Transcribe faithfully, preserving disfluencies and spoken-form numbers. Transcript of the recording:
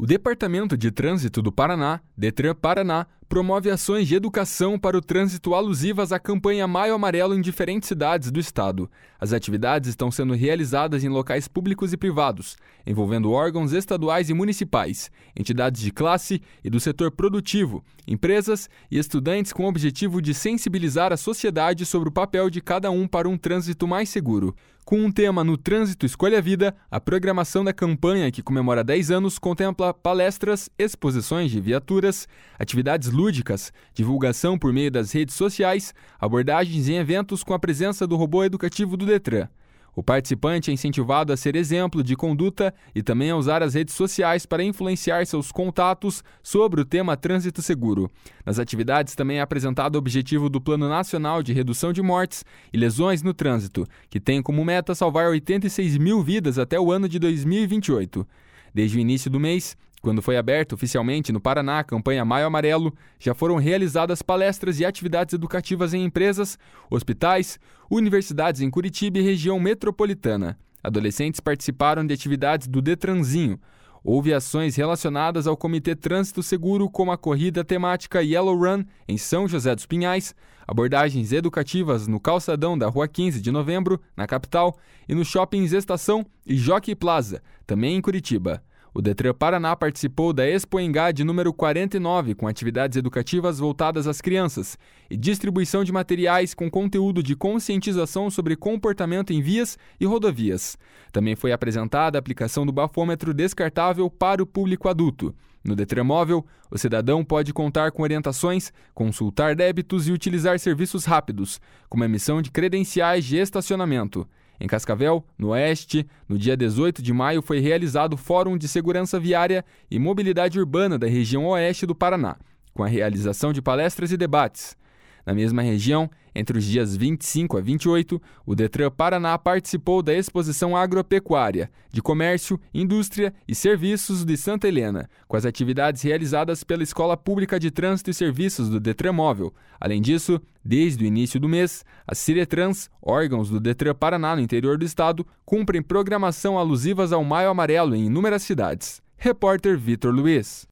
O Departamento de Trânsito do Paraná, Detran Paraná, promove ações de educação para o trânsito alusivas à campanha Maio Amarelo em diferentes cidades do estado. As atividades estão sendo realizadas em locais públicos e privados, envolvendo órgãos estaduais e municipais, entidades de classe e do setor produtivo, empresas e estudantes com o objetivo de sensibilizar a sociedade sobre o papel de cada um para um trânsito mais seguro. Com um tema no Trânsito Escolha a Vida, a programação da campanha, que comemora dez anos, contempla palestras, exposições de viaturas, atividades lúdicas, divulgação por meio das redes sociais, abordagens em eventos com a presença do robô educativo do Detran. O participante é incentivado a ser exemplo de conduta e também a usar as redes sociais para influenciar seus contatos sobre o tema trânsito seguro. Nas atividades também é apresentado o objetivo do Plano Nacional de Redução de Mortes e Lesões no Trânsito, que tem como meta salvar oitenta e seis mil vidas até o ano de dois mil e vinte e oito. Desde o início do mês, quando foi aberta oficialmente no Paraná a campanha Maio Amarelo, já foram realizadas palestras e atividades educativas em empresas, hospitais, universidades em Curitiba e região metropolitana. Adolescentes participaram de atividades do Detranzinho. Houve ações relacionadas ao Comitê Trânsito Seguro, como a corrida temática Yellow Run em São José dos Pinhais, abordagens educativas no calçadão da Rua quinze de Novembro, na capital, e nos shoppings Estação e Jockey Plaza, também em Curitiba. O Detran Paraná participou da Expo Engá de número quarenta e nove, com atividades educativas voltadas às crianças e distribuição de materiais com conteúdo de conscientização sobre comportamento em vias e rodovias. Também foi apresentada a aplicação do bafômetro descartável para o público adulto. No Detran Móvel, o cidadão pode contar com orientações, consultar débitos e utilizar serviços rápidos, como a emissão de credenciais de estacionamento. Em Cascavel, no Oeste, no dia dezoito de maio foi realizado o Fórum de Segurança Viária e Mobilidade Urbana da região Oeste do Paraná, com a realização de palestras e debates. Na mesma região, entre os dias vinte e cinco a vinte e oito, o Detran Paraná participou da Exposição Agropecuária, de Comércio, Indústria e Serviços de Santa Helena, com as atividades realizadas pela Escola Pública de Trânsito e Serviços do Detran Móvel. Além disso, desde o início do mês, as Ciretrans, órgãos do Detran Paraná no interior do estado, cumprem programação alusivas ao Maio Amarelo em inúmeras cidades. Repórter Vitor Luiz.